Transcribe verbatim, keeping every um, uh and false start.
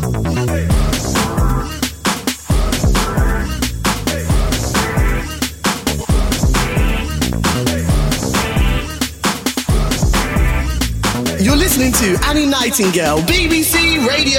You're listening to Annie Nightingale, B B C Radio